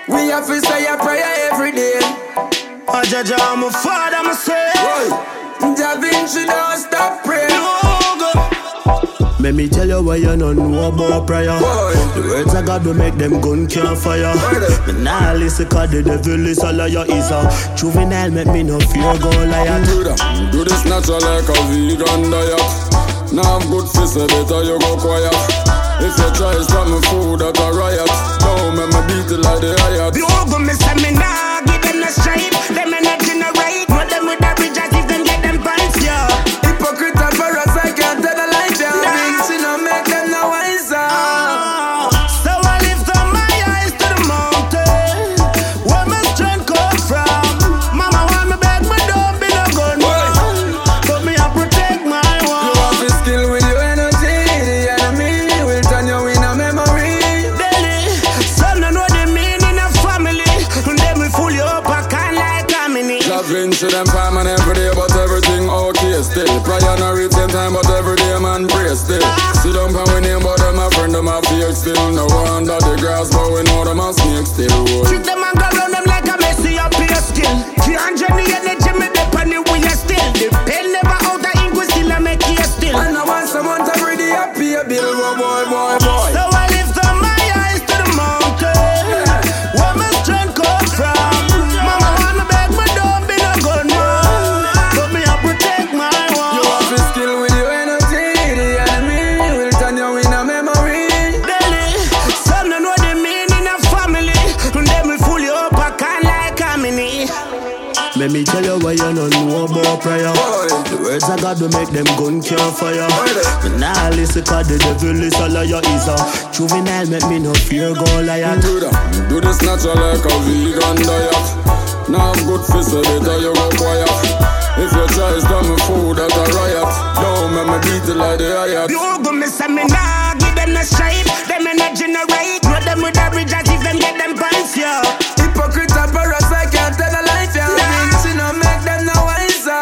We have to say a prayer every day. Jaja, I'm a father, I'm a son. Da Vinci don't stop praying. Let me tell you why you don't know about prayer. The words of God will make them gun can't fire. But now listen, cause the devil is a liar. Is a juvenile, make me no fear Goliath. Do this natural like a vegan diet. Now I'm good for so better you go quiet. If you try to stop my food at a riot, don't make me beat it like the riot. You go me say me nah give them no stripe. Them energy no right. What them with the bridges if them get them pants, yeah. Hypocrite and parasite can't tell the light, yeah. Things you know make them no wiser. So I lift up my eyes to the mountain, where my strength come from. Mama want me back, but don't be no gunman. But me I protect my one. You have to skill with your energy. The enemy will turn you in a memory. Daily, some don't know the meaning of family, and then we fool you up, I can't like Kamini. Love into them time and every day, but everything okay still. Prayer not reach them time, but every day man pray still. Sit down and we name, but them a friend, them a fear still. No one under the grass, but we know them a snake still. Treat them and go round them like a Messi up your skill. 300 the energy, me dip on the wheel still. The pen never out of ink, we still a make you still. And I want someone to bring the happy bill, boy. So I lift up my eyes to the mountain, where my strength come from. Mama want me back, but don't be no gunman. But me I protect my one. You have to skill with your energy. The enemy will turn you in a memory. Daily, some don't know the meaning of family, and then we fool you up, I can't like Kamini. Let me tell you why you don't know about prayer. The words of God will make them gun can't fire. But now listen, cause the devil is a liar. Is a juvenile, make me no fear Goliath. Do this natural like a vegan diet. Now I'm good for so better you go quiet. If you try to stop my food at a riot, don't make me beat it like the riot. You go me say me nah give them no stripe. Them energy no right. Know them with the bridges if them get them pants, yeah. Hypocrite and parasite can't tell the life, yeah. Things you know make them no wiser.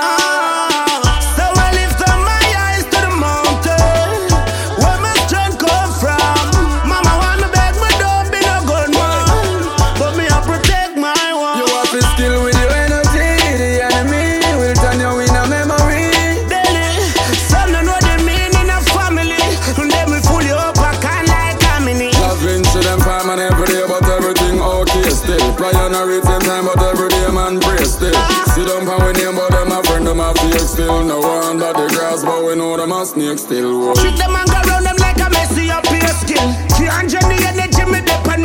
So I lift up my eyes to the mountain, where my strength come from. Mama want me back, but don't be no gunman. But me I protect my one. You have to skill with your energy. The enemy will turn you in a memory. Daily, some don't know the meaning of family, and then we fool you up, I can't like Kamini. Love into them time and every day, but everything okay still. Prayer not reach them time, but every day man pray still. Sit down and we name, but them a friend, them a fake still. No one under the grass, but we know them a snake still. Treat them and go round them like a Messi up your skill. 300 the energy, me dip on